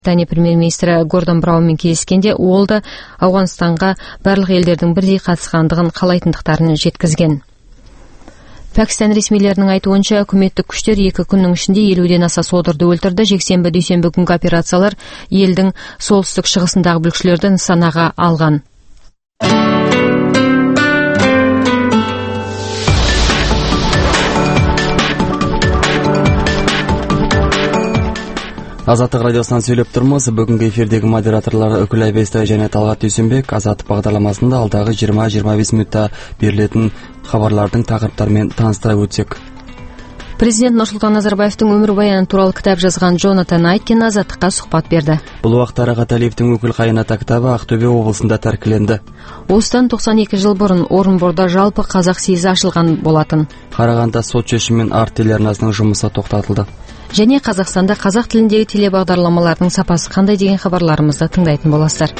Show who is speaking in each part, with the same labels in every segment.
Speaker 1: Британия премьер-министрі Гордон Браунмен кездескенде ол да Ауғанстанға барлық елдердің бірдей қатысқандығын қалайтындықтарын жеткізген. Пәкістан ресмилерінің айтуынша, үкіметтік күштер 2 күннің ішінде 50-ден аса содырды өлтірді. Жексенбі-дүйсенбі күнгі операциялар елдің солтүстік шығысындағы бүлікшілерді нысанаға алған.
Speaker 2: Азаттық радиосынан сөйлеп тұрмыз. Бүгінгі эфирдегі модераторлары Үкілай Бестай және Талғат Дүйсенбек. Азаттық бағдарламасында алдағы 20-25 минутта берілетін хабарлардың тақырыптарымен таныстыра өтсек.
Speaker 1: Президент Нұрсұлтан Назарбаевтың өмірбаяны туралы кітап жазған Джонатан Айткин Азаттыққа сұхбат берді.
Speaker 2: Бұл уақытта Рахат Әлиевтің Өкіл қайын ата кітабы Ақтөбе облысында тәркіленді.
Speaker 1: Осыдан 92 жыл бұрын Орынборда жалпы қазақ съезі ашылған болатын.
Speaker 2: Қарағандыда сот шешімімен арт телеарнасының жұмысы тоқтатылды.
Speaker 1: Және Қазақстанда қазақ тіліндегі телебағдарламалардың сапасы қандай деген хабарларымызды тыңдайтын боласыздар.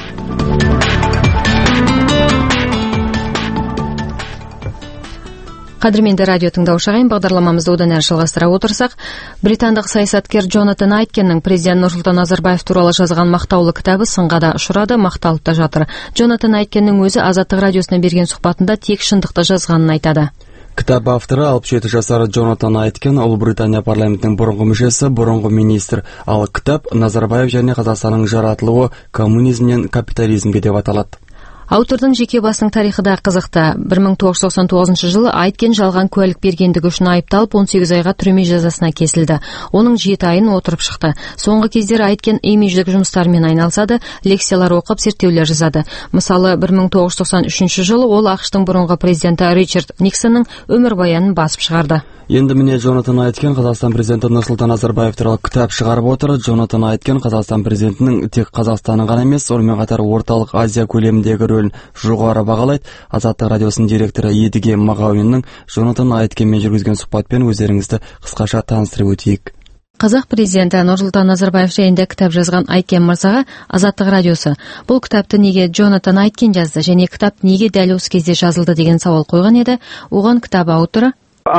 Speaker 1: Қадірменді радио тыңдаушы ағайын, бағдарламамызды одан әрі жалғастыра отырсақ, британдық саясаткер Джонатан Айткиннің президент Нұрсұлтан Назарбаев туралы жазған мақтаулы кітабы сынға да ұшырады, мақталып та жатыр. Джонатан Айткиннің өзі Азаттық радиосына берген сұхбатында тек шындықты жазғанын айтады.
Speaker 2: Кітап авторы 67 жасар Джонатан Айткин, Ұлыбритания парламентінің бұрынғы мүшесі, бұрынғы министр. Ал кітап Назарбаев және Қазақстанның жаратылуы коммунизмнен капитализмге деп аталады.
Speaker 1: Аутордың жеке басының тарихы да қызықты. 1999 жылы Айткин жалған куәлік бергендігі үшін айыпталып 18 айға түрме жазасына кесілді. Оның 7 айын отырып шықты. Соңғы кездері Айткин имидждік жұмыстармен айналысады, лекциялар оқып, зерттеулер жазады. Мысалы, 1993 жылы ол ақш-тың бұрынғы президенті Ричард Никсонның өмірбаянын басып шығарды.
Speaker 2: Енді міне Джонатан Айткин Қазақстан президенті Нұрсұлтан Назарбаев туралы кітап шығарып отыр. Джонатан Айткин Қазақстан президентінің тек Қазақстанның ғана емес, сонымен қатар орталық Азия көлеміндегі рөлін жоғары бағалайды. Азаттық радиосының директоры Едіге Мағауиннің Джонатан Айткинмен жүргізген сұхбатпен өздеріңізді қысқаша таныстырып өтейік.
Speaker 1: Қазақ президенті Нұрсұлтан Назарбаев жайында кітап жазған Айткин мырзаға Азаттық радиосы бұл кітапты неге Джонатан Айткин жазды және кітап неге дәл осы кезде жазылды деген сауал қойған еді. Оған кітап авторы: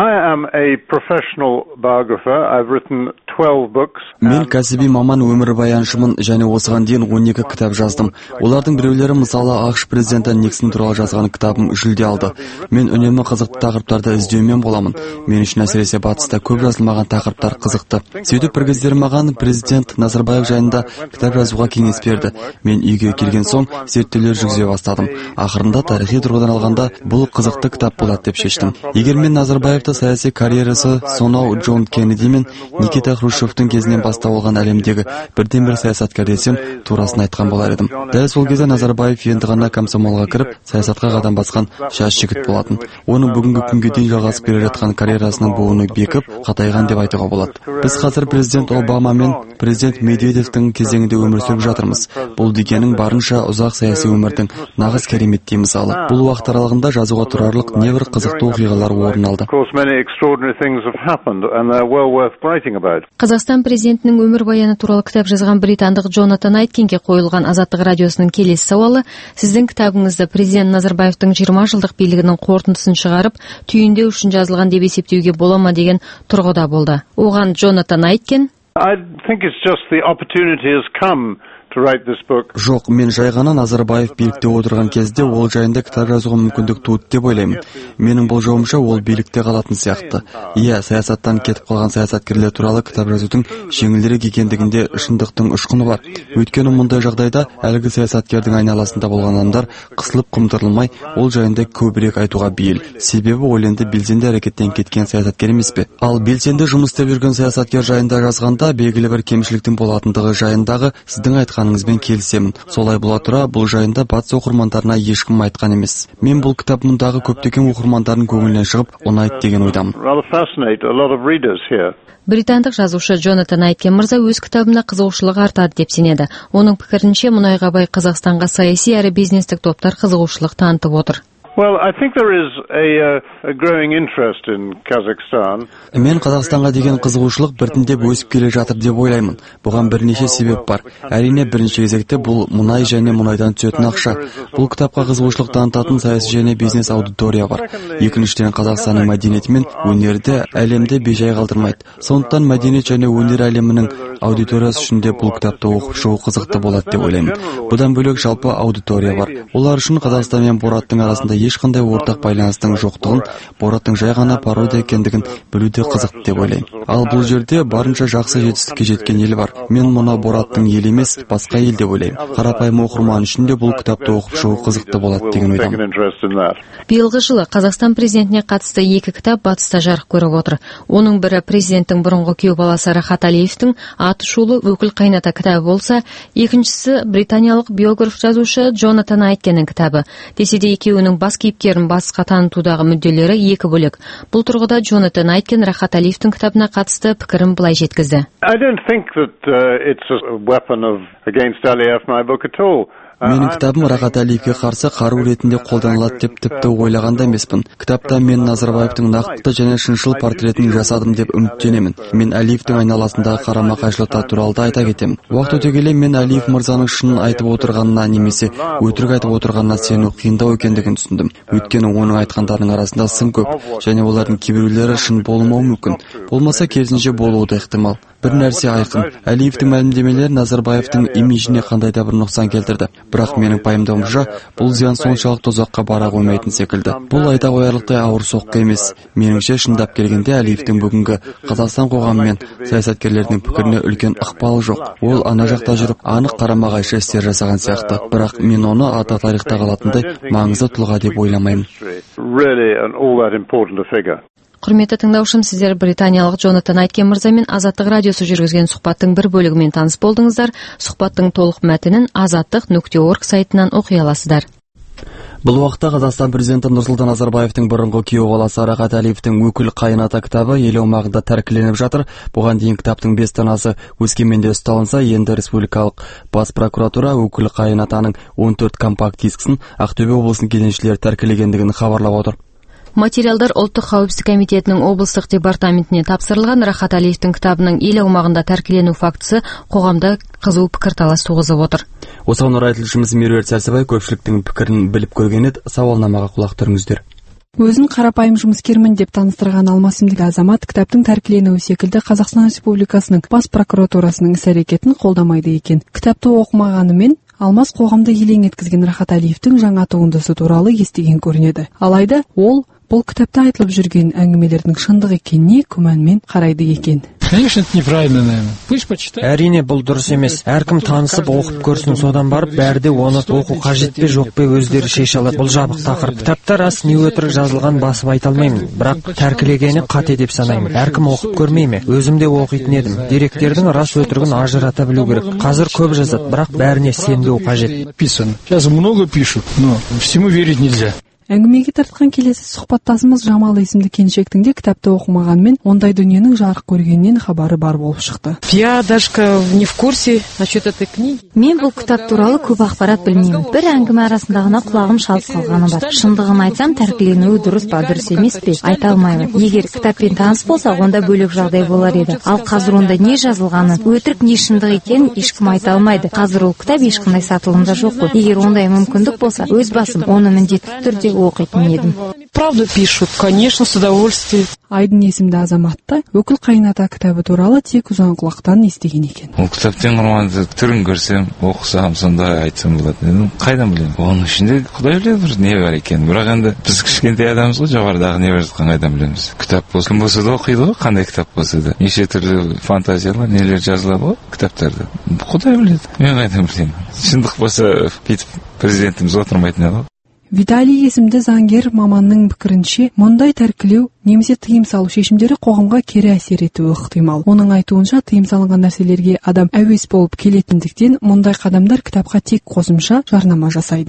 Speaker 2: Мен кәсіби маман өмірбаяншымын және осыған дейін 12 кітап жаздым. Олардың біреулері мысалы ақш президенті Никсон туралы жазған кітабым жүлде алды. Мен үнемі қызықты тақырыптарды іздеумен боламын. Мен үшін әсіресе батыста көп жазылмаған тақырыптар қызықты. Сөйтіп бір кездері маған президент Назарбаев жайында кітап жазуға кеңес берді. Мен үйге келген соң зерттеулер жүргізе бастадым. Ақырында тарихи тұрғыдан алғанда бұл қызықты кітап болады деп шештім. Егер мен Назарбаевты саяси карьерасы сонау Джон Кеннеди мен Никита Хрущевтің кезінен бастау алған әлемдегі бірден-бір саясаткер десем, турасын айтқан болар едім. Дәл сол кезде Назарбаев енді ғана комсомолға кіріп, саясатқа қадам басқан жас жігіт болатын. Оның бүгінгі күнге дейін жалғасып келе жатқан карьерасының буыны бекіп, қатайған деп айтуға болады. Біз қазір президент Обама мен президент Медведевтің кезеңінде өмір сүріп жатырмыз. Бұл дегенің барынша ұзақ саяси өмірдің нағыз кереметтей мысалы. Бұл уақыт аралығында жазуға тұрарлық небір қызықты оқиғалар орын алды.
Speaker 1: Қазақстан президентінің өмірбаяны туралы кітап жазған британдық Джонатан Айткинге қойылған Азаттық радиосының келесі сауалы: сіздің кітабыңызды президент Назарбаевтың 20 жылдық билігінің қорытындысын шығарып, түйіндеу үшін жазылған деп есептеуге бола ма деген тұрғыда болды. Оған Джонатан Айткин:
Speaker 2: Жоқ, мен жай ғана Назарбаев билікте отырған кезде ол жайында кітап жазуға мүмкіндік туды деп ойлаймын. Менің болжауымша ол билікте қалатын сияқты. Иә, саясаттан кетіп қалған саясаткерлер туралы кітап жазудың жеңілдірек екендігінде шындықтың ұшқыны бар. Өйткені мұндай жағдайда әлгі саясаткердің айналасында болған адамдар қысылып қымтырылмай ол жайында көбірек айтуға бейіл. Себебі ол енді белсенді әрекеттен кеткен саясаткер емес пе? Ал белсенді жұмыс істеп жүрген саясаткер жайында жазғанда белгілі бір кемшіліктің болатындығы жайындағы сіздің айтқаныңызбен келісемін. Солай бола тұра, бұл жайында батыс оқырмандарына ешкім айтқан емес. Мен бұл кітап мұндағы көптеген оқырмандардың көңілінен шығып, ұнайды деген ойдамын.
Speaker 1: Британдық жазушы Джонатан Айткин мырза өз кітабына қызығушылығы артады деп сенеді. Оның пікірінше мұнайға бай Қазақстанға саяси әрі бизнестік топтар қызығушылық танытып отыр.
Speaker 3: Well, I think there is a growing interest in Kazakhstan.
Speaker 2: Мен Қазақстанға деген қызығушылық біртіндеп өсіп келе жатыр деп ойлаймын. Бұған бірнеше себеп бар. Әрине, бірінші кезекте бұл мұнай және мұнайдан түсетін ақша. Бұл кітапқа қызығушылық танытатын саяси және бизнес аудитория бар. Екіншіден, Қазақстанның мәдениеті мен өнері әлемде бейжай қалдырмайды. Сондықтан мәдениет және өнер әлемінің аудиториясы үшін де бұл кітапты оқып шығу қызықты болады деп ойлаймын. Бұдан бөлек жалпы аудитория бар. Олар үшін Қазақстан мен Бораттың арасында ешқандай ортақ байланыстың жоқтығын, Бораттың жай ғана пародия екендігін білуде қызықты деп ойлаймын. Ал бұл жерде барынша жақсы жетістікке жеткен ел бар. Мен мұны Бораттың елі емес, басқа ел деп ойлаймын. Қарапайым оқырман үшін де бұл кітапты оқып шығу қызықты болады деген ойдамын.
Speaker 1: Биылғы жылы Қазақстан президентіне қатысты 2 кітап батыста жарық көріп отыр. Оның бірі президенттің бұрынғы күйеу баласы Рахат Алиевтің аты шулы өкіл қайната кітабы болса, екіншісі британиялық биограф жазушы Джонатан Айткеннің кітабы. Десе де екеуінің бас кейіпкерін басқа танытудағы мүдделері екі бөлек. Бұл тұрғыда Джонатан Айткен Рахат Алиевтің кітабына қатысты пікірін былай жеткізді.
Speaker 3: I don't think that it's a weapon against Aliyev, my book at all.
Speaker 2: Менің кітабым Рахат Алиевке қарсы қару ретінде қолданылады деп тіпті ойлағанда емеспін. Кітапта мен Назарбаевтың нақты және шыншыл портретін жасадым деп үміттенемін. Мен Алиевтің айналасындағы қарама-қайшылықтар туралы да айта кетемін. Уақыт өте келе мен Алиев мырзаның шынын айтып отырғанына немесе өтірік айтып отырғанына сену қиындау екендігін түсіндім. Өйткені оның айтқандарының арасында сын көп және олардың кейбіреулері шын болмауы мүмкін. Болмаса керісінше болуы да ықтимал. Бір нәрсе айқын. Алиевтің мәлімдемелері Назарбаевтың имиджіне қандай да бір нұқсан келтірді. Бірақ менің пайымдауымша, бұл зиян соншалықты ұзаққа бара қоймайтын секілді. Бұл айта қоярлықтай ауыр соққы емес. Меніңше шындап келгенде Алиевтің бүгінгі Қазақстан қоғамы мен саясаткерлердің пікіріне үлкен ықпалы жоқ. Ол ана жақта жүріп, анық қарама-қайшы істер жасаған сияқты. Бірақ мен оны ата тарихта қалатындай маңызды тұлға деп ойламаймын.
Speaker 1: Құрметті тыңдаушым, сіздер британиялық Джонатан Айткен мырза мен Азаттық радиосы жүргізген сұхбаттың бір бөлігімен таныс болдыңыздар. Сұхбаттың толық мәтінін azаттық.org сайтынан оқи аласыздар.
Speaker 2: Бұл уақытта Қазақстан президенті Нұрсұлтан Назарбаевтың бұрынғы күйеу баласы Рахат Алиевтің өкіл қайната кітабы ел аумағында тәркіленіп жатыр. Бұған дейін кітаптың 5 данасы Өскеменде ұсталынса, енді республикалық бас прокуратура өкіл қайнатаның 14 компакт дискісін Ақтөбе облысының кеденшілері тәркілегендігін хабарлап отыр.
Speaker 1: Материалдар ұлттық қауіпсіздік комитетінің облыстық департаментіне тапсырылған. Рахат Алиевтің кітабының ел аумағында тәркілену фактісі қоғамда қызу пікірталас туғызып отыр.
Speaker 2: Осыған орай тілшіміз Меруерт Сәрсебай көпшіліктің пікірін біліп көрген еді. Сауалнамаға құлақ түріңіздер.
Speaker 4: Өзін қарапайым жұмыскермін деп таныстырған алмасымдық азамат кітаптың тәркіленуі секілді Қазақстан Республикасының бас прокуратурасының іс-әрекетін қолдамайды екен. Кітапты оқымағанымен Алмас қоғамды елең еткізген Рахат Алиевтің жаңа туындысы туралы естіген көрінеді. Алайда ол бұл кітапта айтылып жүрген әңгімелердің шындық екеніне күмәнмен қарайды екен.
Speaker 5: Конечно, это неправильно, наверное. Пусть почитает.
Speaker 6: Әрине, бұл дұрыс емес. Әркім танысып оқып көрсін, содан барып бәрі де оны оқу қажет пе жоқ пе өздері шеше алады. Бұл жабық тақырып. Кітапта рас не өтірік жазылған басып айта алмаймын, бірақ тәркілегені қате деп санаймын. Әркім оқып көрмей ме? Өзім де оқитын едім. Деректердің рас өтірігін ажырата білу керек. Қазір көп жазады, бірақ бәріне сенбеу қажет.
Speaker 5: Написано. Сейчас много пишут, но всему верить нельзя.
Speaker 4: Әңгімеге тартқан келесі сұхбаттасымыз Жамал есімді келіншектің де кітапты оқымағанмен ондай дүниенің жарық көргеннен хабары бар болып шықты.
Speaker 7: Я даже не в курсе насчет этой книги.
Speaker 8: Мен бұл кітап туралы көп ақпарат білмеймін. Бір әңгіме арасындағына құлағым шалып қалғаны бар. Шындығын айтсам, тәркіленуі дұрыс па, дұрыс емес пе, айта алмаймын. Егер кітаппен таныс болса, онда бөлек жағдай болар еді. Ал қазір онда не жазылғаны, өтірік не шындық екенін ешкім айта алмайды. Қазір ол кітап ешқандай сатылымда жоқ қой. Егер ондай мүмкіндік болса, өз басым оны міндетті түрде оқитын едім.
Speaker 7: Правду пишут, конечно, с удовольствием.
Speaker 4: Айдын есімді азаматта өкіл қайната кітабы туралы тек ұзан құлақтан естіген екен.
Speaker 9: Ол кітаптың романды түрін көрсем, оқысам, сонда айтсам болады. Қайдан білемін? Оның ішінде құдай біледі бір не бар екен. Бірақ енді біз кішкентай адамыз ғой, жоғарыдағы не бар жатқан қайдан білеміз. Кітап болсын болса да оқиды ғой, қандай кітап болса да. Неше түрлі фантазиялар, нелер жазылады ғой кітаптарда. Құдай біледі. Мен қайдан білемін? Шындық болса, бүйтіп президентіміз отырмайтын еді ғой.
Speaker 4: Виталий есімді заңгер маманның пікірінше, мұндай тәркілеу немесе тыйым салу шешімдері қоғамға кері әсер етуі ықтимал. Оның айтуынша, тыйым салынған нәрселерге адам әуес болып келетіндіктен, мұндай қадамдар кітапқа тек қосымша жарнама жасайды.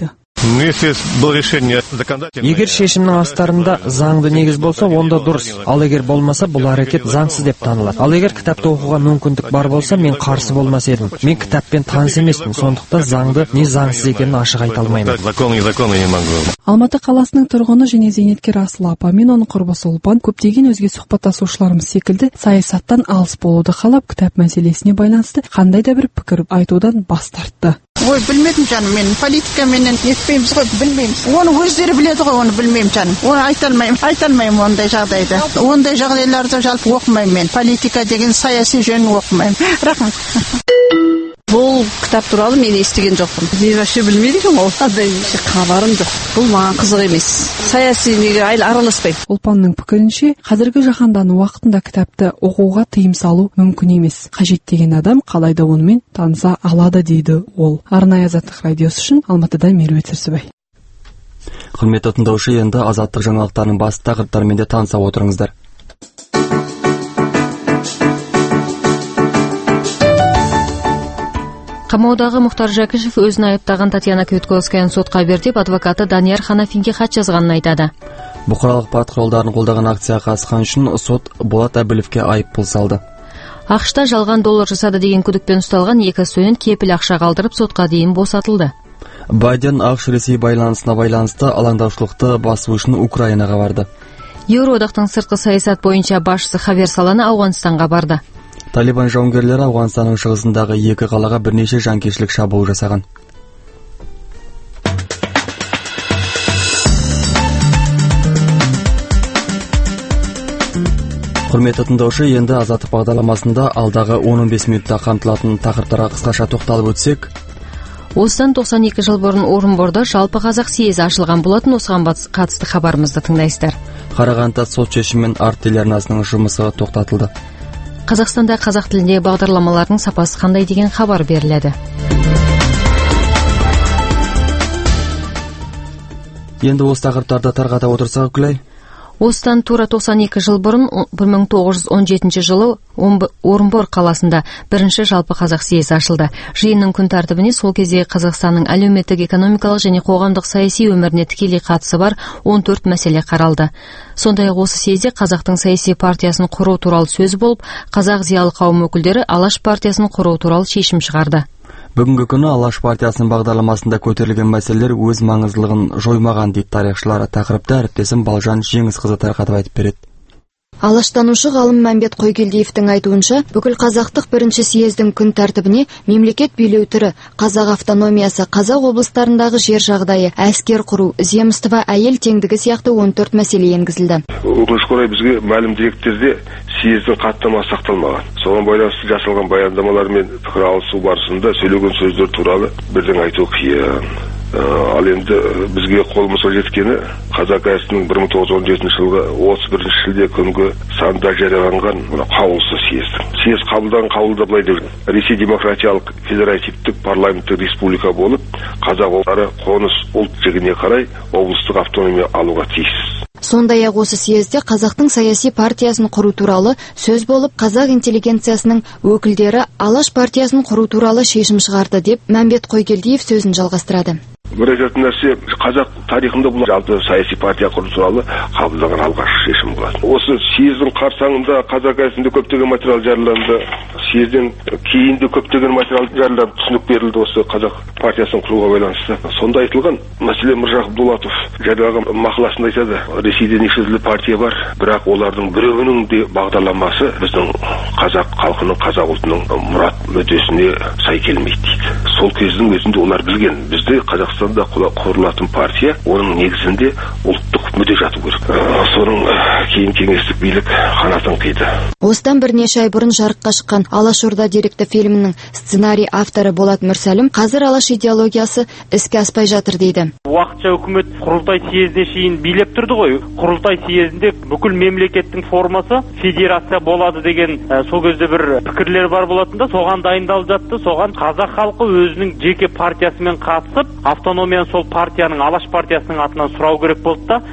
Speaker 6: Егер шешімнің астарында заңды негіз болса, онда дұрыс. Ал егер болмаса, бұл әрекет заңсыз деп танылады. Ал егер кітапты оқуға мүмкіндік бар болса, мен қарсы болмас едім. Мен кітаппен таныс емеспін, сондықтан заңды не заңсыз екенін ашық айта алмаймын.
Speaker 4: Алматы қаласының тұрғыны және зейнеткер Асыл апа мен оның құрбысы Ұлпан көптеген өзге сұхбаттасушыларымыз секілді саясаттан алыс болуды қалап, кітап мәселесіне байланысты қандай да бір пікір айтудан бас тартты.
Speaker 10: Ой, білмедім жаным, мен политикаменен етпейміз ғой, білмейміз. Оны өздері біледі ғой, оны білмеймін жаным. Оны айта алмаймын ондай жағдайда. Ондай жағдайларды жалпы оқымаймын мен. Политика деген саяси жөнін оқымаймын. Рахмет.
Speaker 7: Бұл кітап туралы мен естіген жоқпын. Мен вообще білмейді екенмін, ол қандай хабарым жоқ. Бұл маған қызық емес. Саяси неге араласпаймын.
Speaker 4: Ұлпанның пікірінше, қазіргі жаһандану уақытында кітапты оқуға тыйым салу мүмкін емес. Қажет деген адам қалайда онымен таныса алады дейді ол. Арнайы Азаттық радиосы үшін Алматыдан Меруерт Сәрсебай.
Speaker 2: Құрметті тыңдаушы, енді Азаттық жаңалықтарының басты тақырыптарымен де таныса отырыңыздар.
Speaker 1: Қамаудағы Мұхтар Жәкішев өзін айыптаған Татьяна Кветковскаяны сотқа берді деп адвокаты Данияр Ханафинге хат жазғанын айтады.
Speaker 2: Бұқаралық ақпарат құралдарын қолдаған акцияға қатысқан үшін сот Болат Әбілевке айыппұл салды.
Speaker 1: ақш-та жалған доллар жасады деген күдікпен ұсталған екі студент кепіл ақша қалдырып сотқа дейін босатылды.
Speaker 2: Байден ақш-Ресей байланысына байланысты алаңдаушылықты басу үшін Украинаға барды.
Speaker 1: Еуроодақтың сыртқы саясат бойынша басшысы Хавер Саланы Ауғанстанға барды.
Speaker 2: Талибан жауынгерлері Ауғанстанның шығысындағы екі қалаға бірнеше жанкешілік шабуыл жасаған. Құрметті тыңдаушы, енді Азаттық бағдарламасында алдағы 15 минутта қамтылатын тақырыптарға қысқаша тоқталып өтсек.
Speaker 1: Осыдан 92 жыл бұрын Орынборда жалпы қазақ съезі ашылған болатын. Осыған қатысты хабарымызды тыңдайсыздар.
Speaker 2: Қарағандыда сот шешімімен арт телеарнасының жұмысы тоқтатылды.
Speaker 1: Қазақстанда қазақ тіліндегі бағдарламалардың сапасы қандай деген хабар беріледі.
Speaker 2: Енді осы тақырыптарды тарқата отырсақ, Күләй.
Speaker 1: Осыдан тура 92 жыл бұрын 1917 жылы Орынбор қаласында бірінші жалпы қазақ съезі ашылды. Жиынның күн тәртібіне сол кезде Қазақстанның әлеуметтік, экономикалық және қоғамдық саяси өміріне тікелей қатысы бар 14 мәселе қаралды. Сондай-ақ осы съезде Қазақтың саяси партиясын құру туралы сөз болып, қазақ зиялы қауым өкілдері Алаш партиясын құру туралы шешім шығарды.
Speaker 2: Бүгінгі күні Алаш партиясының бағдарламасында көтерілген мәселелер өз маңыздылығын жоймаған дейді тарихшылар. Тақырыпты әріптесім Балжан Жеңісқызы тарқатып айтып береді.
Speaker 11: Алаштанушы ғалым Мәмбет Қойгелдиевтің айтуынша, бүкіл қазақтық бірінші съездің күн тәртібіне мемлекет билеу түрі, қазақ автономиясы, қазақ облыстарындағы жер жағдайы, әскер құру, земство, әйел теңдігі сияқты 14 мәселе енгізілді.
Speaker 12: Өкінішке орай бізге мәлім деректерде съездің хаттамасы сақталмаған. Соған байланысты жасалған баяндамалар мен пікір алысу барысында сөйлеген сөздер туралы бірден айту қиын. Ал енді бізге қолымызға жеткені қазақ газетінің 1917 жылғы 31 шілде күнгі санда жарияланған қаулысы съездің. Съезд қабылдаған қаулыда былай деп: Ресей демократиялық федеративтік парламенттік республика болып, қазақ ұлттары қоныс ұлт жігіне қарай облыстық автономия алуға тиіс.
Speaker 11: Сондай-ақ осы съезде қазақтың саяси партиясын құру туралы сөз болып, қазақ интеллигенциясының өкілдері Алаш партиясын құру туралы шешім шығарды деп Мәмбет Қойгелдиев сөзін жалғастырады.
Speaker 12: Бір айтатын нәрсе, қазақ тарихында бұл жалпы саяси партия құру туралы қабылданған алғашқы шешім болатын. Осы съездің қарсаңында қазақ газетінде көптеген материал жарияланды. Съезден кейін де көптеген материал жарияланып түсінік берілді осы қазақ партиясын құруға байланысты. Сонда айтылған мәселе Мыржа Абдулатов жариялаған мақаласында айтады: Ресейде неше түрлі партия бар, бірақ олардың біреуінің де бағдарламасы біздің қазақ халқының, қазақ ұлтының мұрат мүддесіне сай келмейді дейді. Сол кездің өзінде олар білген, бізде Қазақстанда құрылатын партия, оның негізінде ұлттық мүдде жату керек. Соның кейін кеңестік билік қанатын қиды.
Speaker 11: Осыдан бірнеше ай бұрын жарыққа шыққан Алашорда деректі фильмінің сценарий авторы Болат Мүрсәлім қазір Алаш идеологиясы іске аспай жатыр дейді.
Speaker 13: Уақытша үкімет құрылтай съезіне шейін билеп тұрды ғой. Құрылтай съезінде бүкіл мемлекеттің формасы федерация болады деген сол кезде бір пікірлер бар болатында, соған дайындалып жатты. Соған қазақ халқы өзінің жеке партиясымен қатысып, автономияны сол партияның, Алаш партиясының атынан сұрау керек болды да,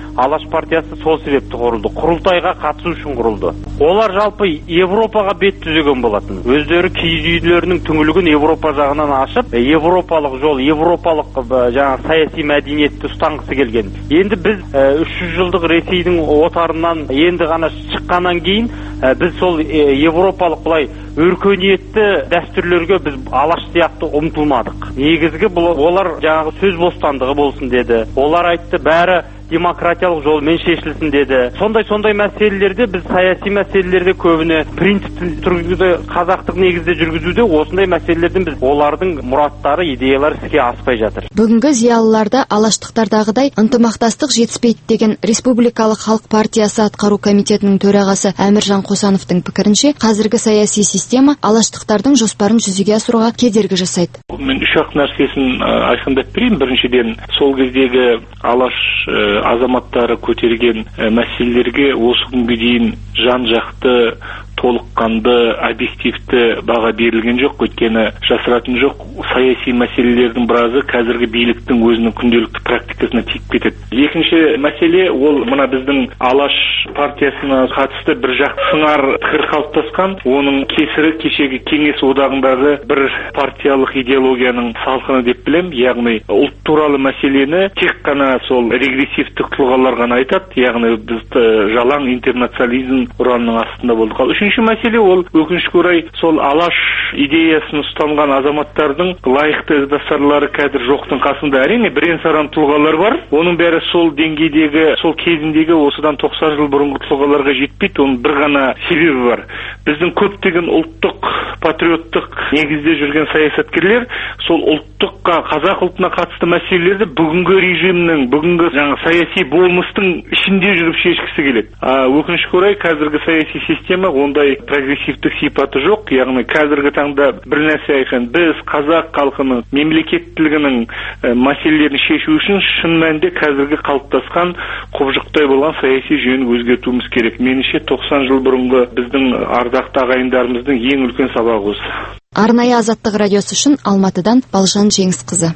Speaker 13: Алаш партиясы сол себепті құрылды. Құрылтайға қатысу үшін құрылды. Олар жалпы Европаға бет түзеген болатын. Өздері киіз үйлерінің түңілігін Европа жағынан ашып, европалық жол, европалық жаңағы саяси мәдениетті ұстанғысы келген. Енді біз 300 жылдық Ресейдің отарынан енді ғана шыққаннан кейін біз сол европалық бұлай өркениетті дәстүрлерге біз алаш сияқты ұмтылмадық. Негізгі олар жаңағы сөз бостандығы болсын деді. Олар айтты бәрі демократиялық жолмен шешілсін деді. Сондай мәселелерде біз саяси мәселелерде көбіне принципті түргізуде, қазақтық негізде жүргізуде осындай мәселелерден біз олардың мұраттары, идеялары іске аспай жатыр.
Speaker 11: Бүгінгі зиялыларда алаштықтардағыдай ынтымақтастық жетіспейді деген Республикалық халық партиясы атқару комитетінің төрағасы Әміржан Қосановтың пікірінше, қазіргі саяси система алаштықтардың жоспарын жүзеге асыруға кедергі жасайды.
Speaker 14: Мен үш ақ нәрсесін айқындап берейін. Біріншіден, сол кездегі алаш азаматтары көтерген мәселелерге осы күнге дейін жан-жақты, толыққанды, объективті баға берілген жоқ, өйткені жасыратын жоқ, саяси мәселелердің біразы қазіргі биліктің өзінің күнделікті практикасына тиіп кетеді. Екінші мәселе ол мына біздің алаш партиясына қатысты бір жақ сыңар пікір қалыптасқан, оның кесірі кешегі кеңес одағындағы бір партиялық идеологияның салқыны деп білем, яғни ұлт туралы мәселені тек қана сол регрессивтік тұлғалар ғана айтады, яғни біз жалаң интернационализм ұранының астында болдық. Ал үшінші мәселе ол өкінішке орай сол алаш идеясын ұстанған азаматтардың лайықты іздастарлары қазір жоқтың қасында. Әрине бірен-саран тұлғалар бар, оның бәрі сол деңгейдегі, сол кезіндегі осыдан 90 жыл бұрынғы тұлғаларға жетпейді. Оның бір ғана себебі бар. Біздің көптеген ұлттық, патриоттық негізде жүрген саясаткерлер сол ұлттыққа, қазақ ұлтына қатысты мәселелерді бүгінгі режимнің, бүгінгі саяси болмыстың ішінде жүріп шешкісі келеді. Өкінішке орай қазіргі саяси система ондай прогрессивтік сипаты жоқ. Яғни қазіргі таңда бір нәрсе айқын, біз қазақ халқының мемлекеттілігінің мәселелерін шешу үшін шын мәнінде қазіргі қалыптасқан құбыжықтай болған саяси жүйені өзгертуіміз керек. Меніңше 90 жыл бұрынғы біздің ардақты ағайындарымыздың ең үлкен сабағы осы.
Speaker 11: Арнайы Азаттық радиосы үшін Алматыдан Балжан Жеңісқызы.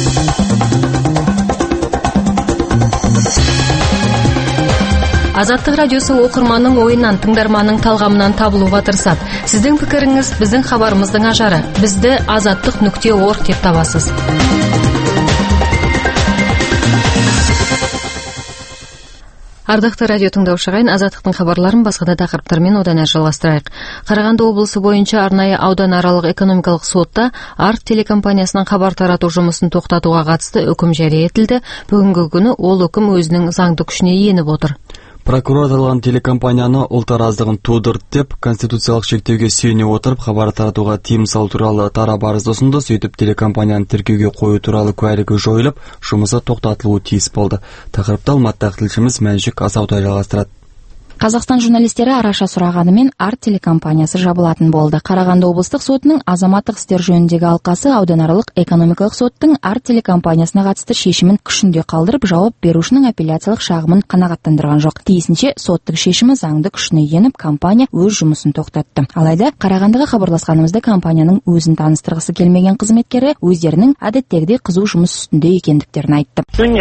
Speaker 1: Азаттық радиосы оқырманның ойынан, тыңдарманның талғамынан табылуға тырысады. Сіздің пікіріңіз біздің хабарымыздың ажары. Бізді azаттық.org деп табасыз. Ардақты радио тыңдаушы ағайын, Азаттықтың хабарларын басқа да тақырыптармен одан әрі жалғастырайық. Қарағанды облысы бойынша арнайы ауданаралық экономикалық сотта Арт телекомпаниясының хабар тарату жұмысын тоқтатуға қатысты үкім жария етілді. Бүгінгі күні ол үкім өзінің заңды күшіне еніп отыр.
Speaker 2: Прокурор аталған телекомпанияны ұлт араздығын тудырды деп конституциялық шектеуге сүйене отырып хабар таратуға тыйым салу туралы талап арыз ұсынды. Сөйтіп телекомпанияны тіркеуге қою туралы куәлігі жойылып, жұмысы тоқтатылуы тиіс болды. Тақырыпты Алматыдағы тілшіміз Мәншік Асаутай жалғастырады.
Speaker 15: Қазақстан журналистері араша сұрағанымен Арт телекомпаниясы жабылатын болды. Қарағанды облыстық сотының азаматтық істер жөніндегі алқасы ауданаралық экономикалық соттың Арт телекомпаниясына қатысты шешімін күшінде қалдырып, жауап берушінің апелляциялық шағымын қанағаттандырған жоқ. Тиісінше соттың шешімі заңды күшіне еніп, компания өз жұмысын тоқтатты. Алайда Қарағандыға хабарласқанымызда компанияның өзін таныстырғысы келмеген қызметкері өздерінің әдеттегідей қызу жұмыс үстінде екендіктерін айтты.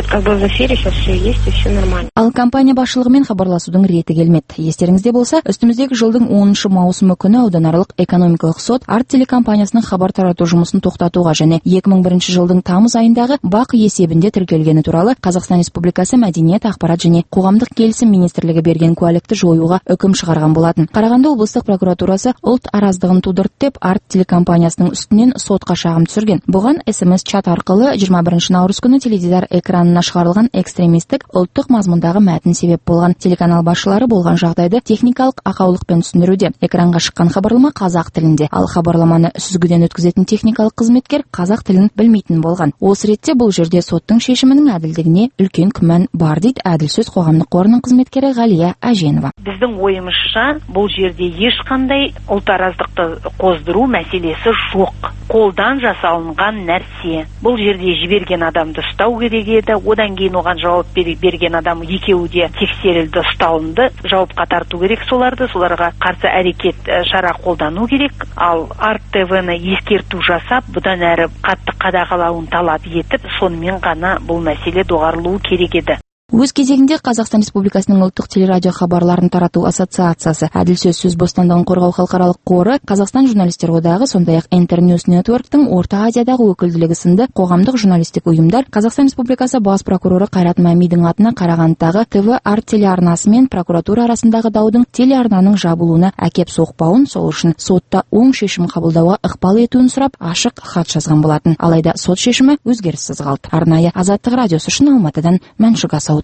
Speaker 15: Ал компания басшылығымен хабарласудың реті Естеріңізде болса, үстіміздегі жылдың 10 маусымы күні ауданаралық экономикалық сот Арт телекомпаниясының хабар тарату жұмысын тоқтатуға және 2001 жылдың тамыз айындағы бақ есебінде тіркелгені туралы Қазақстан Республикасы Мәдениет, ақпарат және қоғамдық келісім министрлігі берген куәлікті жоюға үкім шығарған болатын. Қарағанды облыстық прокуратурасы ұлт араздығын тудырды деп Арт телекомпаниясының үстінен сотқа шағым түсірген. Бұған SMS-чат арқылы 21 наурыз күні теледидар экранына шығарылған экстремистік ұлттық мазмұндағы мәтін себеп болған. Телеканал басшылары болған жағдайды техникалық ақаулықпен түсіндіруде. Экранға шыққан хабарлама қазақ тілінде, ал хабарламаны сүзгіден өткізетін техникалық қызметкер қазақ тілін білмейтін болған. Осы ретте бұл жерде соттың шешімінің әділдігіне үлкен күмән бар дейді Әділ сөз қоғамдық қорының қызметкері Ғалия Әженова.
Speaker 16: Біздің ойымызша бұл жерде ешқандай ұлт араздықты қоздыру мәселесі жоқ. Қолдан жасалынған нәрсе. Бұл жерде жіберген адамды ұстау керек еді, одан кейін оған жауап берген адам екеуі де тексерілді, ұсталынды, жауапқа тарту керек соларға қарсы әрекет шара қолдану керек. Ал Арт ТВ-ны ескерту жасап, бұдан әрі қатты қадағалауын талап етіп, сонымен ғана бұл мәселе доғарылуы керек еді.
Speaker 15: Өз кезегинде Казакстан Республикасынын улуттук телерадио хабарларын таратуу ассоциациясы, Адил сөз бостандыгын коргоо халкаралык кору, Казакстан журналисттер одагы, сондай ак Интерньюз Нетворктун Орто Азиядагы өкүлдүлүгү сынды коомдук журналисттик уюмдар Казакстан Республикасы бас прокурору Кайрат Мамидин атына Карагандагы ТВ Арт телеарнасы менен прокуратура арасындагы даудун телеарнанын жабылууна акеп сокпауын, сол үчүн сотто оң чечим кабылдауга ыкпал этүүнү сурап ашык хат жазган болатын. Алайда сот чечими өзгеришсиз калды. Арнайы Азаттык радиосу үчүн Алматыдан Маншук Асаутай.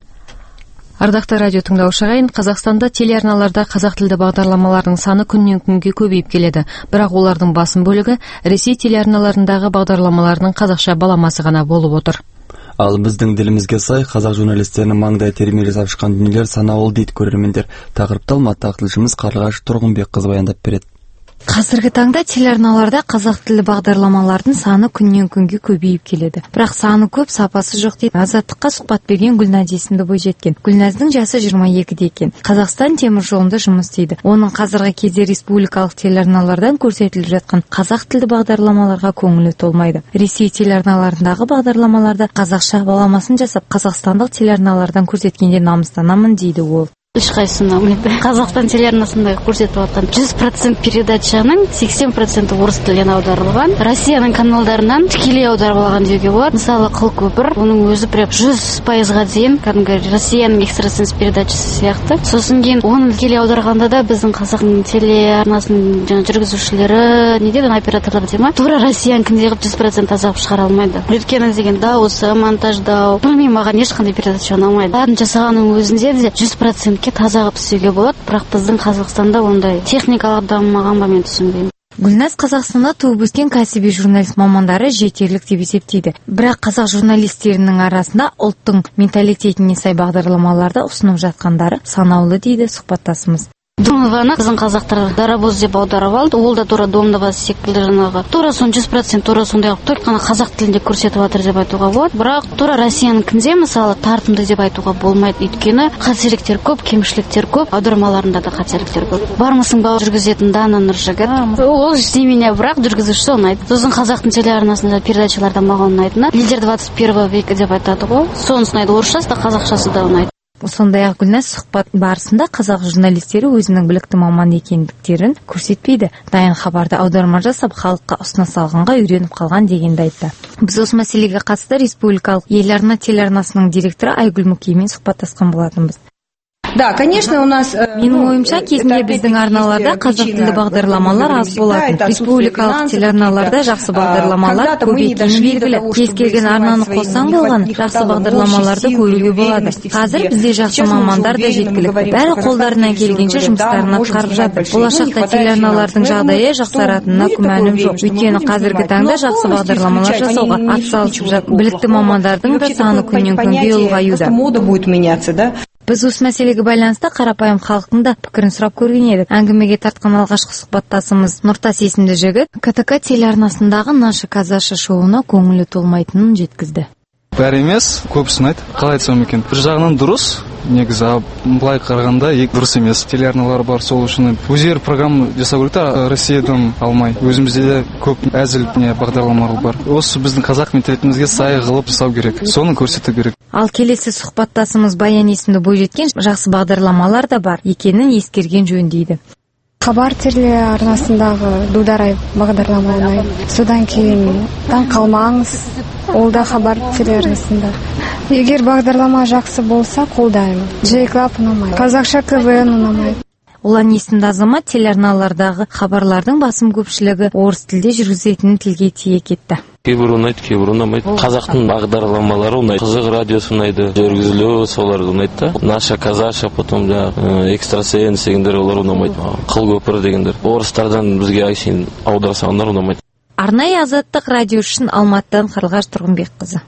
Speaker 1: Ардакты радио тыңдаушы агайын, Казакстанда телеарналарда казак тилде багдарламалардын саны күннөн күнгө көбөйүп келеді. Бирок улардын басым бөлүгү Ресей телеарналарындагы багдарламалардын казакча баламасы гана болуп отур.
Speaker 2: Ал биздин дилимизге сай казак журналисттеринин маңдай термели сабышкан дүниелер санаулуу дейт көрөрмендер. Тақырыпты Алматыдагы тилчимиз Карлыгаш Тургунбек кызы баяндап берет.
Speaker 8: Қазіргі таңда телеарналарда қазақ тілі бағдарламалардың саны күннен күнге көбейіп келеді. Бірақ саны көп, сапасы жоқ дейді. Азаттыққа сұхбат берген Гүлназ есімді бойжеткен. Гүлназдың жасы 22-де екен. Қазақстан темір жолында жұмыс істейді. Оның қазіргі кезде республикалық телеарналардан көрсетіліп жатқан қазақ тілді бағдарламаларға көңілі толмайды. Ресей телеарналарындағы бағдарламаларда қазақша баламасын жасап, қазақстандық телеарналардан көрсеткенде намыстанамын дейді ол.
Speaker 17: Ешқайсысына ұнайды. Қазақстан телеарнасында көрсетіп жатқан 100% передачаның 80% орыс тілінен аударылған. Россияның каналдарынан тікелей аударылған деуге болады. Мысалы, Қыл көпір, оның өзі прям 100%-ға дейін кәдімгі Россияның экстрасенс передачасы сияқты. Сосын кейін оны тікелей аударғанда да біздің қазақтың телеарнасының жүргізушілері, не дейді, операторлар дейді ма? Тура Россиянікіндей қылып 100% азап шығара алмайды. Өйткені деген дауысы, монтаждау, білмеймін, маған ешқандай передача ұнамайды. Бәрін жасағанның өзінде де 100% таза қылып істеуге болады, бірақ біздің Қазақстанда ондай техникалық дамымаған ба мен түсінбеймін.
Speaker 8: Гүлназ Қазақстанда туып өскен кәсіби журналист мамандары жетерлік деп есептейді. Бірақ қазақ журналистерінің арасында ұлттың менталитетіне сай бағдарламаларды ұсынып жатқандары санаулы дейді сұхбаттасымыз.
Speaker 17: Домнованы біздің қазақтар дарабоз деп аударып алды. Ол да тура домнова секілді жаңағы. Тура сон 100% тура сондай только қана қазақ тілінде көрсетіп жатыр деп айтуға болады. Бірақ тура Россиянікінде мысалы тартымды деп айтуға болмайды. Өйткені қателіктер көп, кемшіліктер көп, аудармаларында да қателіктер көп. Бармысың ба жүргізетін Дана Нұржігіт. Ол немене, бірақ жүргізуші ұнайды. Сосын қазақтың телеарнасында передачаларда маған ұнайтыны Лидер 21 века деп айтады ғой. Сонысын ұнайды, орысшасы да қазақшасы да ұнайды.
Speaker 8: Сондай-ақ Гүлназ сұхбат барысында қазақ журналистері өзінің білікті маман екендіктерін көрсетпейді. Дайын хабарды аударма жасап, халыққа ұсыныс алғанға үйреніп қалған дегенді айтты. Біз осы мәселеге қатысты республикалық еларна телеарнасының директоры Айгүл Мүкеймен сұхбаттасқан болатынбыз.
Speaker 18: Да, конечно, у нас...
Speaker 8: Менің ойымша, кезінде біздің арналарда қазақ тілді бағдарламалар аз болатын. Республикалық телеарналарда жақсы бағдарламалар көп екені белгілі. Кез келген арнаны қоссаң болған, жақсы бағдарламаларды көруге болады. Қазір бізде жақсы мамандар да жеткілікті. Бәрі қолдарынан келгенше жұмыстарын атқарып жатыр. Болашақта телеарналардың жағдайы жақсаратынына күмәнім жоқ. Өйткені қазіргі таңда жақсы бағдарламалар жасауға атсалысып жатыр. Білікті мамандардың да саны күннен күнге ұлғаюда.
Speaker 18: Мода будет меняться, да?
Speaker 8: Біз осы мәселеге байланысты қарапайым халықтың да пікірін сұрап көрген едік. Әңгімеге тартқан алғашқы сұхбаттасымыз Нұртас есімді жігіт КТК телеарнасындағы Наша Казаша шоуына көңілі толмайтынын жеткізді.
Speaker 19: Бәрі емес, көбісін айт. Қалай айтсам екен? Bir жағынан дұрыс, негізі былай қарағанда дұрыс емес. Телеарналар бар, сол үшін өздері программа жасау керек та, Россиядан алмай. Өзімізде де көп әзіл бағдарламалар бар. Осы біздің қазақ менталитетімізге сай қылып жасау керек. Соны көрсету керек.
Speaker 8: Ал келесі сұхбаттасымыз Баян есімді бойжеткен жақсы бағдарламалар да бар екенін ескерген жөн дейді.
Speaker 20: Хабар телеарнасындағы Дударай бағдарлама ұнайды. Содан кейін таң қалмаңыз, ол да Хабар телеарнасында. Егер бағдарлама жақсы болса, қолдаймын. Джей-клаб ұнамайды. Қазақша КВН ұнамайды.
Speaker 8: Олан есімді азамат телеарналардағы хабарлардың басым көпшілігі орыс тілде жүргізетінін тілге тиек етті.
Speaker 21: Кейбір ұнайды, кейбір ұнамайды. Қазақтың бағдарламалары ұнайды. Қызық радиосы ұнайды. Жүргізілуі солар ұнайды да. Наша Казаша, потом экстрасенс дегендер олар ұнамайды. Қыл көпір дегендер. Орыстардан бізге айшын аударсаңдар ұнамайды.
Speaker 8: Арнайы Азаттық радио үшін Алматыдан Қарлығаш Тұрғынбек қызы.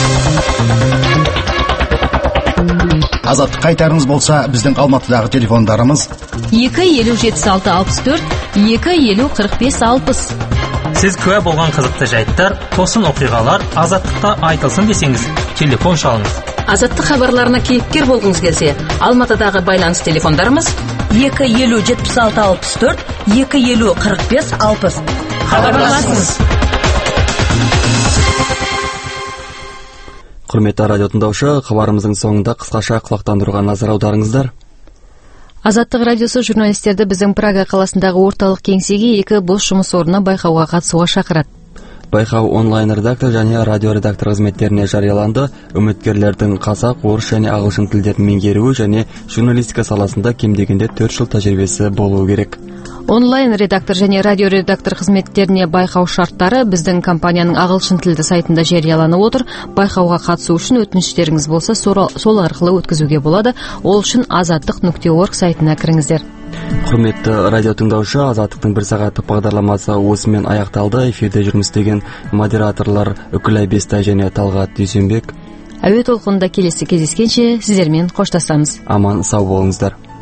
Speaker 22: Азаттық қайтарыңыз болса, біздің Алматыдағы телефондарымыз
Speaker 23: 2-50-76-64, 2-50-45-60.
Speaker 24: Сіз куә болған қызықты жайттар, тосын оқиғалар Азаттықта айтылсын десеңіз, телефон шалыңыз.
Speaker 23: Азаттық хабарларына кейіпкер болғыңыз келсе, Алматыдағы байланыс телефондарымыз 2-50-76-64, 2-50-45-60. Хабарласыңыз.
Speaker 2: Құрметті радио тыңдаушы, хабарымыздың соңында қысқаша құлақтандыруға назар аударыңыздар.
Speaker 1: Азаттық радиосы журналистерді біздің Прага қаласындағы орталық кеңсеге 2 бос жұмыс орнына байқауға қатысуға шақырады.
Speaker 2: Байқау онлайн редактор және радио редактор қызметтеріне жарияланды. Үміткерлердің қазақ, орыс және ағылшын тілдерін меңгеруі және журналистика саласында кем дегенде 4 жыл тәжірибесі болуы керек.
Speaker 1: Онлайн редактор және радио редактор қызметтеріне байқау шарттары біздің компанияның ағылшын тілді сайтында жарияланып отыр. Байқауға қатысу үшін өтініштеріңіз болса, сол арқылы өткізуге болады. Ол үшін azattiq.org сайтына кіріңіздер.
Speaker 2: Құрметті радио тыңдаушы, Азаттықтың 1 сағаттық бағдарламасы осымен аяқталды. Эфирде жұмыс істеген модераторлар Үкілай Бестай және Талғат Дүйсенбек.
Speaker 1: Әуе толқынында келесі кездескенше сіздермен қоштасамыз.
Speaker 2: Аман сау болыңыздар.